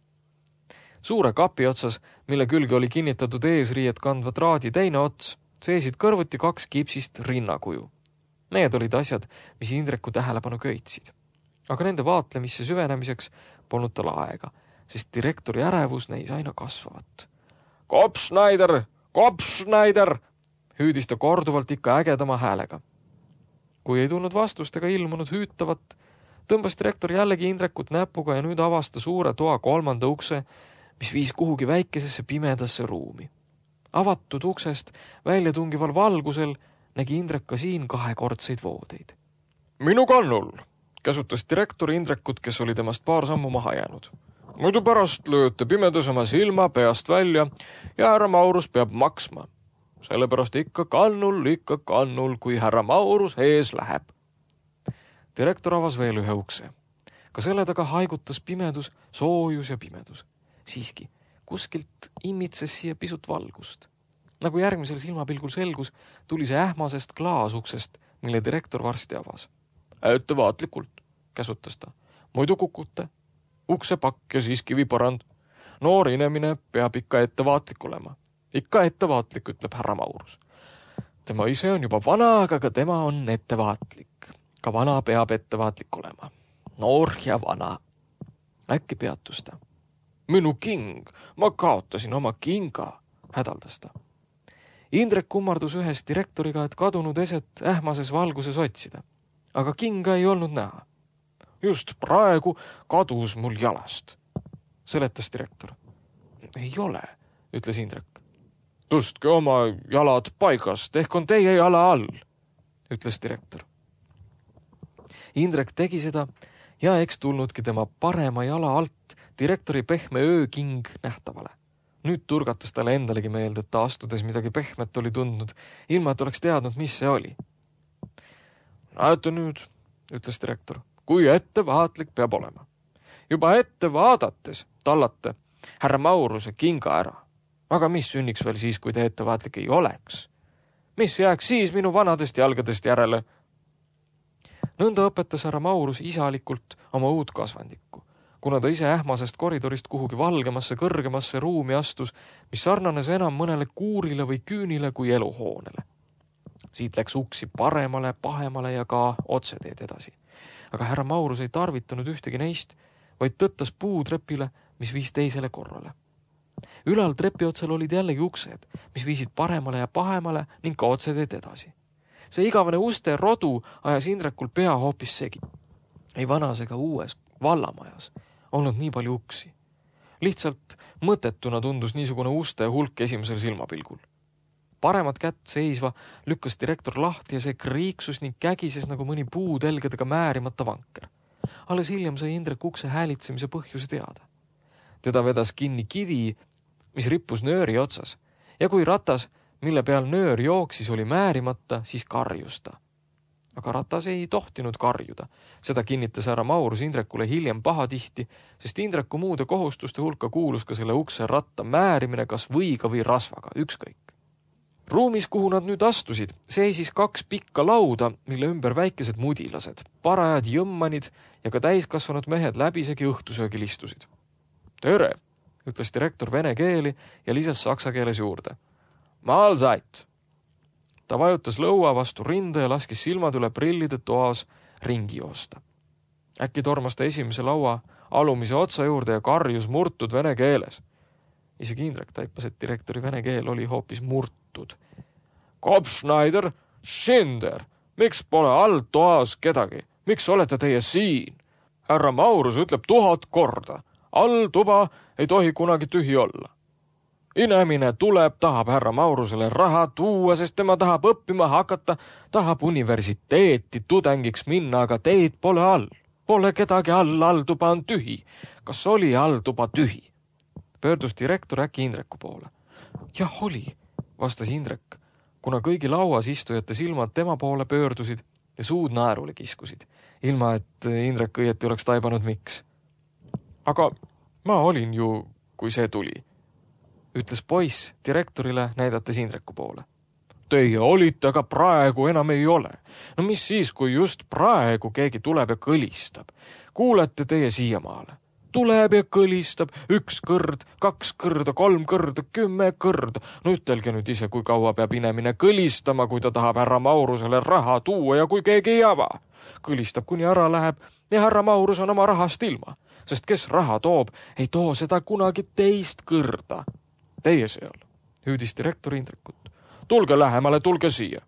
Suure kapi otsas, mille külge oli kinnitatud eesriiet kandva traadi teine ots, seesid kõrvuti 2 kipsist rinnakuju. Need olid asjad, mis Indreku tähelepanu köitsid. Aga nende vaatlemisse süvenemiseks polnud tal aega, sest direktori ärevus näis aina kasvavat. Kopsnaider! Kopsnaider! Hüüdis ta korduvalt ikka ägedama häälega. Kui ei tulnud vastust ega ilmunud hüütavat, tõmbas direktor jällegi Indrekut näpuga ja nüüd avasta suure toa 3. ukse, mis viis kuhugi väikesesse pimedasse ruumi. Avatud uksest välja tungival valgusel nägi Indrek ka siin 2-kordseid voodeid. Minu kannul, käsutas direktor Indrekut, kes oli temast paar sammu maha jäänud. Muidu pärast lööte pimedas oma silma peast välja ja härra Maurus peab maksma. Sellepärast ikka kannul, kui härra Maurus ees läheb. Direktor avas veel ühe ukse. Ka selle taga haigutas pimedus, soojus ja pimedus. Siiski, kuskilt imitses siia pisut valgust. Nagu järgmisel silmapilgul selgus, tuli see ähmasest klaasuksest, mille direktor varsti avas. Ettevaatlikult, käsutas ta. Muidu kukute. Uksepakk ja siis kivipõrand. Noor inimene peab ikka ettevaatlik olema. Ikka ettevaatlik, ütleb härra Maurus. Tema ise on juba vana, aga ka tema on ettevaatlik. Ka vana peab ettevaatlik olema. Noor ja vana. Äkki peatus ta. Minu king, ma kaotasin oma kinga, hädaldas ta. Indrek kummardus ühes direktoriga, et kadunud eset ähmases valguses otsida. Aga kinga ei olnud näha. Just praegu kadus mul jalast, seletas direktor. Ei ole, ütles Indrek. Tõstke oma jalad paigast, ehk on teie jala all, ütles direktor. Indrek tegi seda ja eks tulnudki tema parema jala alt direktori pehme ööking nähtavale. Nüüd turgatas talle endalegi meelde, et ta astudes midagi pehmet oli tundnud, ilma et oleks teadnud, mis see oli. Näete nüüd, ütles direktor, kui ettevaatlik peab olema. Juba ette vaadates tallate härra Mauruse kinga ära. Aga mis sünniks veel siis, kui te ettevaatlik ei oleks? Mis jääks siis minu vanadest jalgadest järele? Nõnda õpetas härra Maurus isalikult oma uut kasvandikku, kuna ta ise ähmasest koridorist kuhugi valgemasse kõrgemasse ruumi astus, mis sarnanes enam mõnele kuurile või küünile kui eluhoonele. Siit läks uksi paremale, pahemale ja ka otseteed edasi. Aga härra Maurus ei tarvitanud ühtegi neist, vaid tõttas puutrepile, mis viis teisele korrale. Ülal trepi otsal olid jällegi uksed, mis viisid paremale ja pahemale ning ka otseteed edasi. See igavene uste rodu ajas Indrekul pea hoopis segi. Ei vanas ega uues vallamajas olnud nii palju uksi. Lihtsalt mõtetuna tundus niisugune uste hulk esimesel silmapilgul. Paremat kätt seisva lükkas direktor lahti ja see kriiksus ning kägises nagu mõni puutelgedega määrimata vanker. Alles hiljem sai Indrek ukse häälitsemise põhjuse teada. Teda vedas kinni kivi, mis rippus nööri otsas, ja kui ratas, mille peal nöör jooksis, oli määrimata, siis karjus ta. Aga ratas ei tohtinud karjuda. Seda kinnitas härra Maurus Indrekule hiljem pahatihti, sest Indreku muude kohustuste hulka kuulus ka selle ukse ratta määrimine kas võiga või rasvaga, ükskõik. Ruumis, kuhu nad nüüd astusid, seisis 2 pikka lauda, mille ümber väikesed mudilased, parajad jõmmanid ja ka täiskasvanud mehed läbisegi õhtusöögil istusid. Tere, ütles direktor vene keeli ja lisas saksa keeles juurde. Mahlzeit! Ta vajutas lõua vastu rinde ja laskis silmad üle prillide toas ringi joosta. Äkki tormas ta esimese laua alumise otsa juurde ja karjus murtud vene keeles. Isegi Indrek taipas, et direktori vene keel oli hoopis murtud. Kopsnaider, Schinder, miks pole all toas kedagi? Miks olete teie siin? Härra Maurus ütleb 1000 korda. All tuba ei tohi kunagi tühi olla. Inimene tuleb, tahab härra Maurusele raha tuua, sest tema tahab õppima hakata, tahab universiteeti tudengiks minna, aga teid pole all. Pole kedagi all, alltuba on tühi. Kas oli alltuba tühi? Pöördus direktor äkki Indreku poole. Jah, oli, vastas Indrek, kuna kõigi lauas istujate silmad tema poole pöördusid ja suud naerule kiskusid, ilma et Indrek õieti oleks taibanud miks. Aga ma olin ju, kui see tuli, ütles poiss direktorile näidates Indreku poole. Teie olite, aga praegu enam ei ole. No mis siis, kui just praegu keegi tuleb ja kõlistab? Kuulete teie siiamaale? Tuleb ja kõlistab 1 kõrd, 2 kõrda, 3 kõrda, 10 kõrda. No ütelge nüüd ise, kui kaua peab inimene kõlistama, kui ta tahab härra Maurusele raha tuua ja kui keegi ei ava. Kõlistab, kuni ära läheb ja härra Maurus on oma rahast ilma, sest kes raha toob, ei too seda kunagi teist kõrda. Teie seal, hüüdis direktor Indrekut. Tulge lähemale, tulge siia.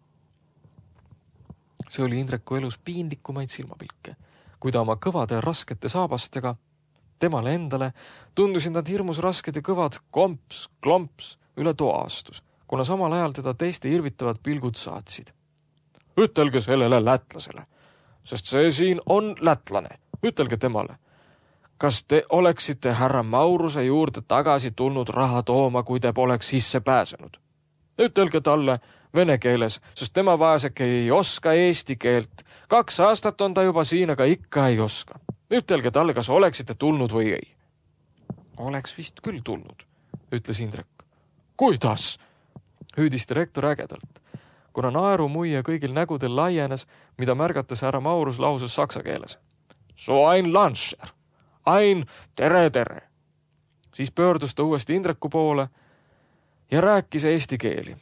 See oli Indreku elus piindikumaid silmapilke, kui ta oma kõvade ja raskete saabastega temale endale tundusid nad hirmus rasked ja kõvad klomps üle toa astus, kuna samal ajal teda teiste irvitavad pilgud saatsid. Ütelge sellele lätlasele, sest see siin on lätlane. Ütelge temale. Kas te oleksite härra Mauruse juurde tagasi tulnud raha tooma, kui te poleks sisse pääsenud? Ütelge talle vene keeles, sest tema vaeseke ei oska eesti keelt. 2 aastat on ta juba siin, aga ikka ei oska. Ütelge talle, kas oleksite tulnud või ei. Oleks vist küll tulnud, ütles Indrek. Kuidas? Hüüdis direktor ägedalt, kuna naerumuie kõigil nägudel laienes, mida märgates härra Maurus lausus saksa keeles. So ein Lanscher. Ain, tere. Siis pöördus ta uuesti Indreku poole ja rääkis eesti keeli.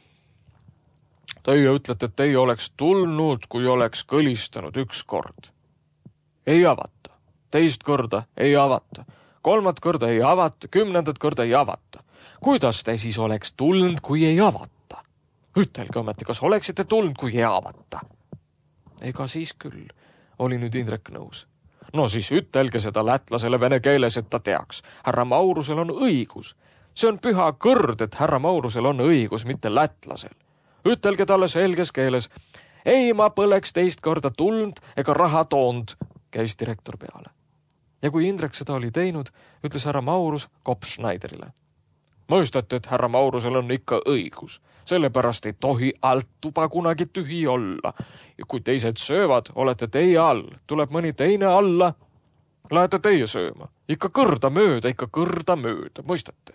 Teie ütlete, et teie oleks tulnud, kui oleks kõlistanud 1 kord. Ei avata. 2 korda ei avata. 3 korda ei avata. 10 korda ei avata. Kuidas te siis oleks tulnud, kui ei avata? Ütelge ometi, kas oleksite tulnud, kui ei avata? Ega siis küll, oli nüüd Indrek nõus. No siis ütelge seda lätlasele vene keeles, et ta teaks. Härra Maurusel on õigus. See on püha kõrd, et härra Maurusel on õigus, mitte lätlasel. Ütelge talle selges keeles. Ei, ma põleks 2 korda tulnud ega raha toond, käis direktor peale. Ja kui Indrek seda oli teinud, ütles härra Maurus Kopf-Schneiderile. Mõistate, et härra Maurusel on ikka õigus. Sellepärast ei tohi alttuba kunagi tühi olla. Ja kui teised söövad, olete teie all. Tuleb mõni teine alla, lähete teie sööma. Ikka kõrda mööda, mõistate?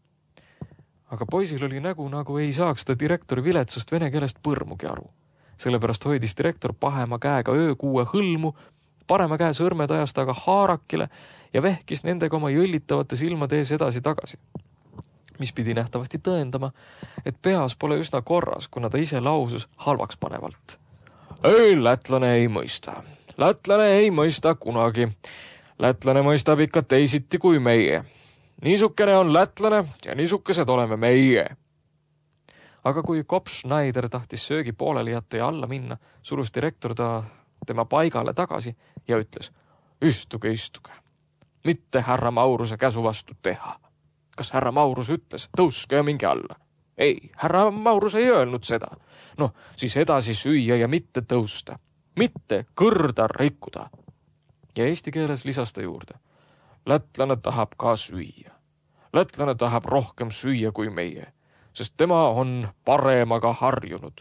Aga poisil oli nägu, nagu ei saaks ta direktori viletsast vene keelest põrmugi aru. Sellepärast hoidis direktor pahema käega öökuue hõlmu, parema käe sõrmed ajas taga haarakile ja vehkis nendega oma jõllitavate silmade ees edasi-tagasi, mis pidi nähtavasti tõendama, et peas pole üsna korras, kuna ta ise lausus halvaks panevalt. Ei, lätlane ei mõista. Lätlane ei mõista kunagi. Lätlane mõistab ikka teisiti kui meie. Niisukene on lätlane ja niisukesed oleme meie. Aga kui Kopf-Schneider tahtis söögi pooleli jätta ja alla minna, surus direktor ta tema paigale tagasi ja ütles, istuge. Mitte härra Mauruse käsu vastu teha. Kas härra Maurus ütles, tõuske ja minge alla? Ei, härra Maurus ei öelnud seda. No, siis edasi süüa ja mitte tõusta. Mitte kõrda rikkuda. Ja eesti keeles lisas ta juurde. Lätlane tahab ka süüa. Lätlane tahab rohkem süüa kui meie, sest tema on paremaga harjunud.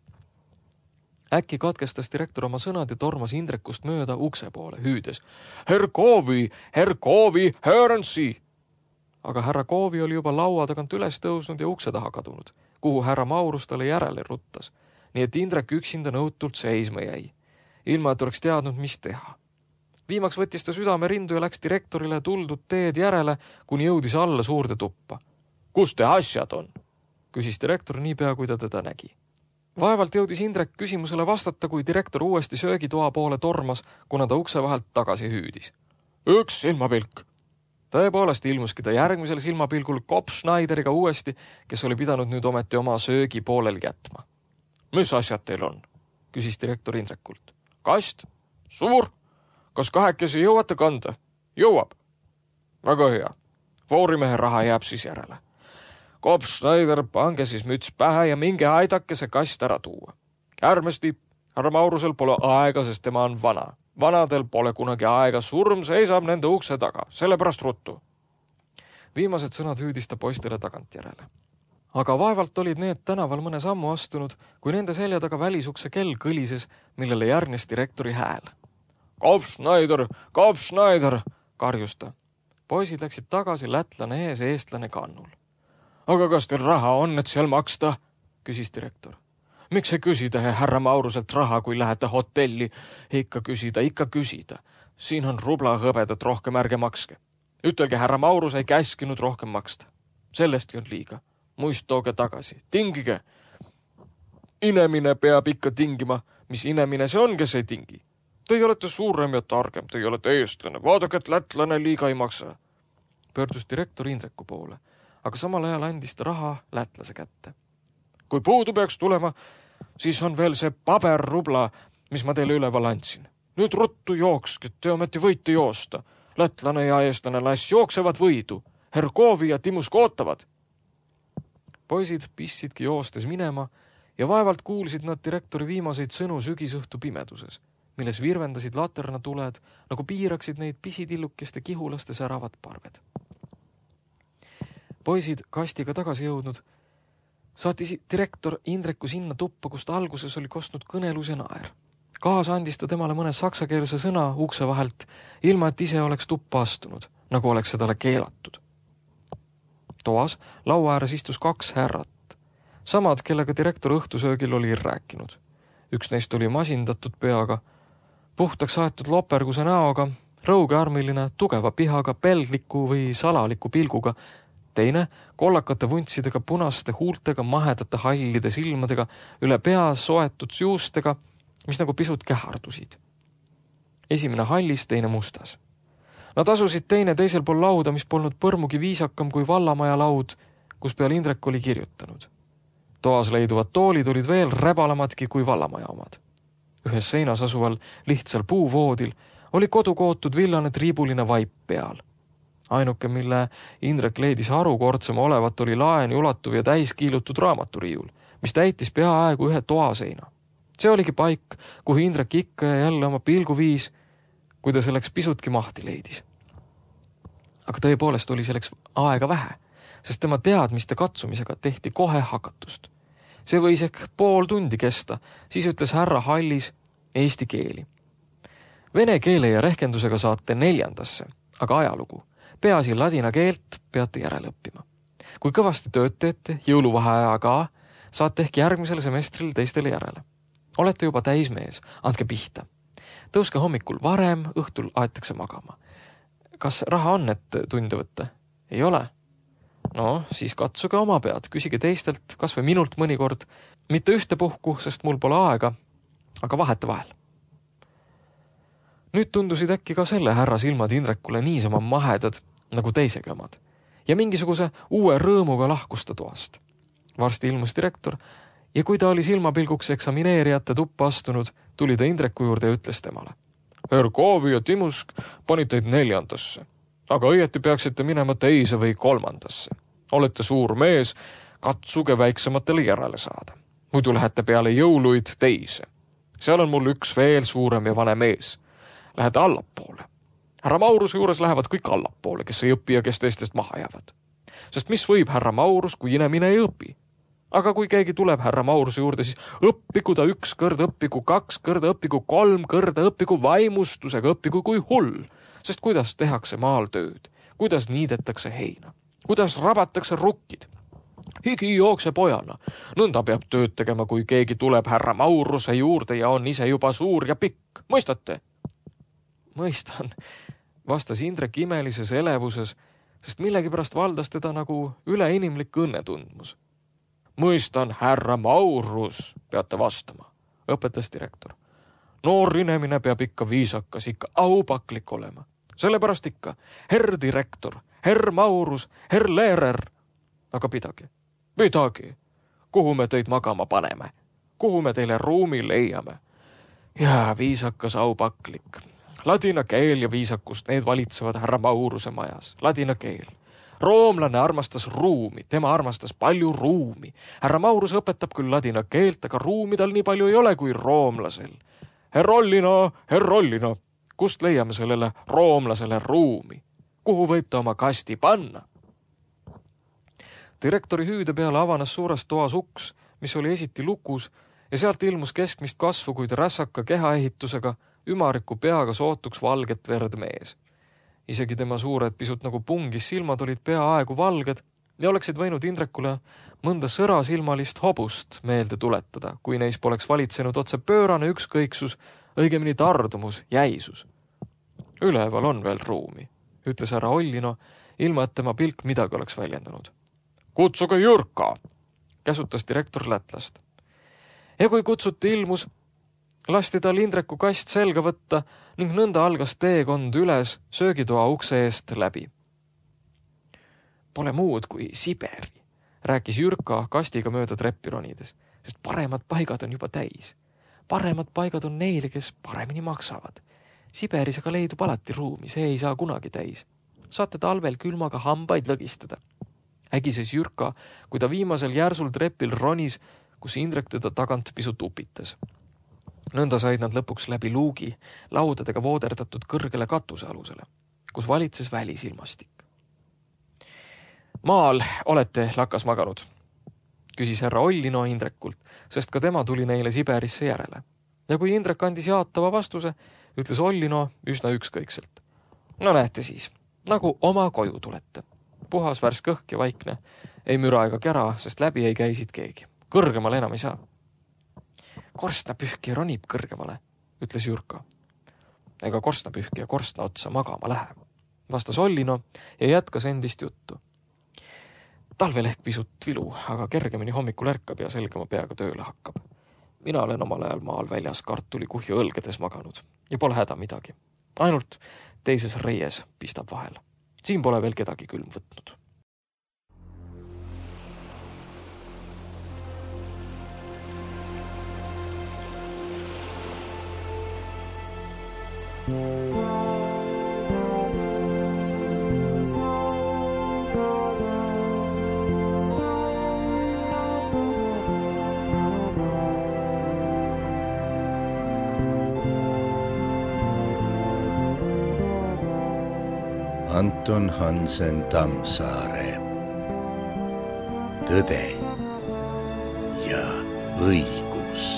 Äkki katkestas direktor oma sõnad ja tormas Indrekust mööda ukse poole, hüüdes. Herr Koovi, hören Sie! Aga härra Koovi oli juba laua tagant üles tõusnud ja ukse taha kadunud, kuhu härra Maurus talle järele ruttas, nii et Indrek üksinda nõutult seisma jäi, ilma et oleks teadnud, mis teha. Viimaks võttis ta südame rindu ja läks direktorile tuldud teed järele, kuni jõudis alla suurde tuppa. Kus te asjad on? Küsis direktor niipea, kui ta teda nägi. Vaevalt jõudis Indrek küsimusele vastata, kui direktor uuesti söögitoa poole tormas, kuna ta ukse vahelt tagasi hüüdis. 1 silmapilk. Tõepoolest ilmuski ta järgmisel silmapilgul Kopf-Schneideriga uuesti, kes oli pidanud nüüd ometi oma söögi poolel jätma. Mis asjad teil on? Küsis direktor Indrekult. Kast? Suur? Kas 2 jõuate kanda? Jõuab. Väga hea. Voorimehe raha jääb siis järele. Kopp Schneider, pange siis müts pähe ja minge aidake see kast ära tuua. Ärmesti, härra Maurusel pole aega, sest tema on vana. Vanadel pole kunagi aega, surm seisab nende ukse taga, sellepärast ruttu. Viimased sõnad hüüdis ta poistele tagantjärele. Aga vaevalt olid need tänaval mõne sammu astunud, kui nende selja taga välisukse kell kõlises, millele järgnes direktori hääl. Kopp Schneider, karjus ta. Poisid läksid tagasi, lätlane ees, eestlane kannul. Aga kas teil raha on, et seal maksta? Küsis direktor. Miks ei küsida härra Mauruselt raha, kui lähete hotelli? Ikka küsida. Siin on rubla hõbedat rohkem, ärge makske. Ütelge, härra Maurus ei käskinud rohkem maksta. Sellestki on liiga. Muist tooge tagasi. Tingige. Inemine peab ikka tingima. Mis inemine see on, kes ei tingi? Teie olete suurem ja targem, teie olete eestlane. Vaadake, et lätlane liiga ei maksa. Pöördus direktor Indreku poole, aga samal ajal andis ta raha lätlase kätte. Kui puudu peaks tulema, siis on veel see paberrubla, mis ma teile üleval andsin. Nüüd ruttu jookske, te ometi võite joosta. Lätlane ja eestlane lass jooksevad võidu. Herkovi ja Timusk ootavad. Poisid pissidki joostes minema ja vaevalt kuulsid nad direktori viimaseid sõnu sügisõhtu pimeduses, milles virvendasid laternatuled, nagu piiraksid neid pisitillukeste kihulaste säravad parved. Poisid kastiga tagasi jõudnud, saatis direktor Indreku sinna tuppa, kust alguses oli kostnud kõnelus ja naer. Kaasa andis ta temale mõne saksakeelse sõna ukse vahelt, ilma et ise oleks tuppa astunud, nagu oleks seda keelatud. Toas laua ääres istus 2 härrat, samad, kellega direktor õhtusöögil oli rääkinud. Üks neist oli masindatud peaga, puhtaks aetud loperguse näoga, rõugearmiline, tugeva pihaga, pelgliku või salaliku pilguga, teine kollakate vuntsidega, punaste huultega, mahedate hallide silmadega, üle pea soetud juustega, mis nagu pisut kähardusid. Esimene hallis, teine mustas. Nad asusid teine teisel pool lauda, mis polnud põrmugi viisakam kui vallamaja laud, kus peal Indrek oli kirjutanud. Toas leiduvad toolid olid veel rebalamadki kui vallamaja omad. Ühes seinas asuval lihtsal puuvoodil oli kodukootud villane triibuline vaip peal. Ainuke, mille Indrek leidis harukordsema olevat, oli laeni ulatuv ja täiskiilutud raamaturiiul, mis täitis peaaegu ühe toaseina. See oligi paik, kuhu Indrek ikka ja jälle oma pilgu viis, kui ta selleks pisutki mahti leidis. Aga tõepoolest oli selleks aega vähe, sest tema teadmiste katsumisega tehti kohe hakatust. See võis ehk pool tundi kesta, siis ütles härra Hallis eesti keeli. Vene keele ja rehkendusega saate 4. aga ajalugu. Peaasi ladina keelt peate järele õppima. Kui kõvasti tööd teete, jõuluvaheaja ka, saate ehk järgmisel semestril teistele järele. Olete juba täismees, andke pihta. Tõuske hommikul varem, õhtul aetakse magama. Kas raha on, et tunde võtta? Ei ole? No, siis katsuge oma pead, küsige teistelt, kas või minult mõnikord. Mitte ühte puhku, sest mul pole aega, aga vaheta vahel. Nüüd tundusid äkki ka selle härra silmad Indrekule niisama mahedad nagu teisegi omad. Ja mingisuguse uue rõõmuga lahkus ta toast. Varsti ilmus direktor ja kui ta oli silmapilguks eksamineerijate tuppa astunud, tuli ta Indreku juurde ja ütles temale. Herkovi ja Timusk panid teid 4. aga õieti peaksite minema 2. või 3. Olete suur mees, katsuge väiksematele järele saada. Muidu lähete peale jõuluid 2. Seal on mul üks veel suurem ja vanem ees. Lähete allapoole. Härra Mauruse juures lähevad kõik allapoole, kes ei õpi ja kes teistest maha jäävad. Sest mis võib härra Maurus, kui inimene ei õpi? Aga kui keegi tuleb härra Mauruse juurde, siis õppigu ta 1 kõrda, õppigu 2 kõrda, õppigu 3 kõrda, õppigu vaimustusega, õppigu kui hull. Sest kuidas tehakse maal tööd? Kuidas niidetakse heina? Kuidas rabatakse rukkid? Higi jookse pojana. Nõnda peab tööd tegema, kui keegi tuleb härra Mauruse juurde ja on ise juba suur ja pikk. Mõistate? Mõistan, vastas Indrek imelises elevuses, sest millegipärast valdas teda nagu üleinimlik õnnetundmus. Mõistan, härra Maurus, peate vastama, õpetas direktor. Noor inimene peab ikka viisakas, ikka aupaklik olema. Sellepärast ikka, herr direktor, herr Maurus, herr Leerer. Aga pidagi, kuhu me teid magama paneme, kuhu me teile ruumi leiame. Ja viisakas aupaklik. Ladina keel ja viisakust, need valitsevad härra Mauruse majas. Ladina keel. Roomlane armastas ruumi, tema armastas palju ruumi. Härra Maurus õpetab küll ladina keelt, aga ruumi tal nii palju ei ole kui roomlasel. Herrollina, kust leiame sellele roomlasele ruumi? Kuhu võib ta oma kasti panna? Direktori hüüde peale avanes suures toas uks, mis oli esiti lukus, ja sealt ilmus keskmist kasvu, kuid rässaka kehaehitusega, ümariku peaga sootuks valget verd mees. Isegi tema suured, pisut nagu pungis silmad olid peaaegu valged ja oleksid võinud Indrekule mõnda sõrasilmalist hobust meelde tuletada, kui neis poleks valitsenud otse pöörane ükskõiksus, õigemini tardumus, jäisus. Üleval on veel ruumi, ütles härra Ollino, ilma et tema pilk midagi oleks väljendanud. Kutsuge Jürka, käsutas direktor Lätlast. Ja kui kutsuti ilmus, lasti tal Indreku kast selga võtta ning nõnda algas teekond üles söögitoa ukse eest läbi. Pole muud kui Siberi, rääkis Jürka kastiga mööda treppi ronides, sest paremad paigad on juba täis. Paremad paigad on neile, kes paremini maksavad. Siberis aga leidub alati ruumi, see ei saa kunagi täis. Saate talvel külmaga hambaid lõgistada. Ägises Jürka, kui ta viimasel järsul trepil ronis, kus Indrek teda tagant pisut upitas. Nõnda said nad lõpuks läbi luugi, laudadega vooderdatud kõrgele katusealusele, kus valitses välisilmastik. Maal olete lakas maganud, küsis härra Ollino Indrekult, sest ka tema tuli neile Siberisse järele. Ja kui Indrek andis jaatava vastuse, ütles Ollino üsna ükskõikselt. No näete siis, nagu oma koju tulete. Puhas värsk õhk ja vaikne, ei müra ega kära, sest läbi ei käisid keegi. Kõrgemale enam ei saa. Korstnapühkija ronib kõrgemale, ütles Jürka. Ega korstnapühkija korstna otsa magama lähe, vastas Ollino ja jätkas endist juttu. Talvel ehk pisut vilu, aga kergemini hommikul ärkab ja selgema peaga tööle hakkab. Mina olen omal ajal maal väljas kartulikuhju õlgedes maganud ja pole häda midagi. Ainult teises reies pistab vahel. Siin pole veel kedagi külm võtnud. Anton Hansen Tammsaare. Tõde ja õigus.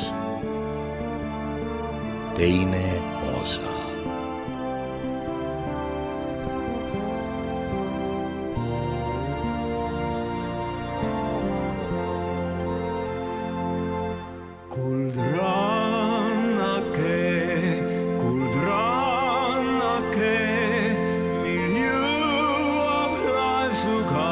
Teine osa. Suka